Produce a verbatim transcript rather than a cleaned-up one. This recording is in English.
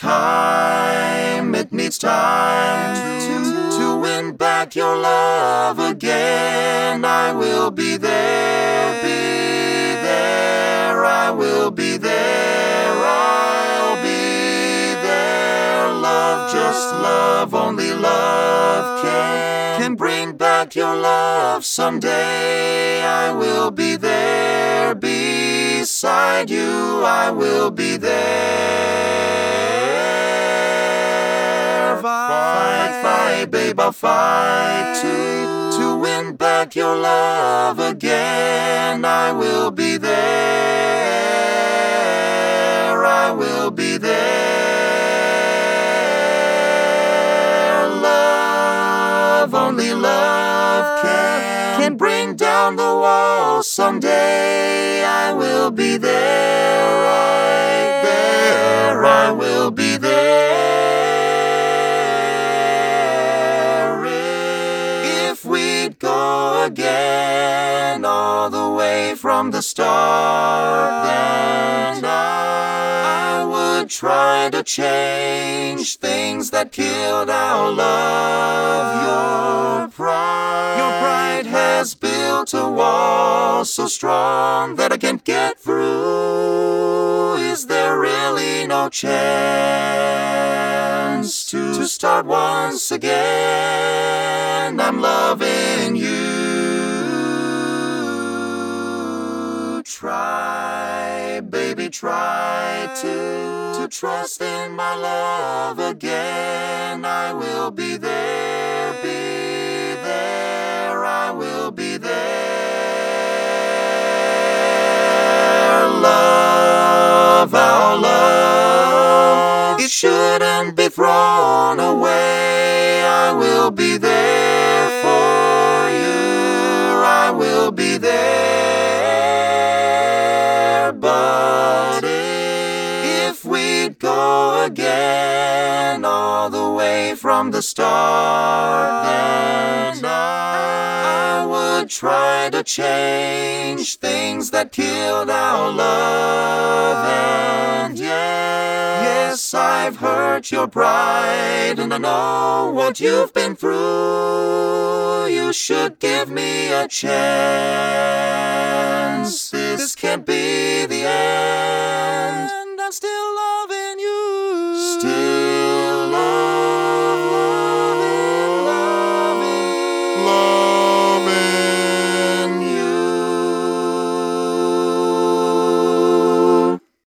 time, it needs time to, to win back your love again. I will be there, be there, I will be there, I'll be there. Love, just love, only love can, can bring back your love someday. I will be there, beside you, I will be there. Fight, fight, babe, I'll fight to, to win back your love again. I will be there, I will be there. Love, only love can, can bring down the walls someday. I will be there, right there, I will be there. If we'd go again all the way from the start, then I would try to change things that killed our love. Your pride, your pride has built a wall so strong that I can't get through. Is there really no chance to, to start once again? I'm loving you. Try, baby, try to, to trust in my love again. I will be there, be there, I will be there. Love, our love, it shouldn't be thrown away. I will be there for you, I will be there. But if we'd go again all the way from the start, then I would try to change things that killed our love. And yeah, yes, I've hurt your pride, and I know what you've been through. You should give me a chance. This can't be the end.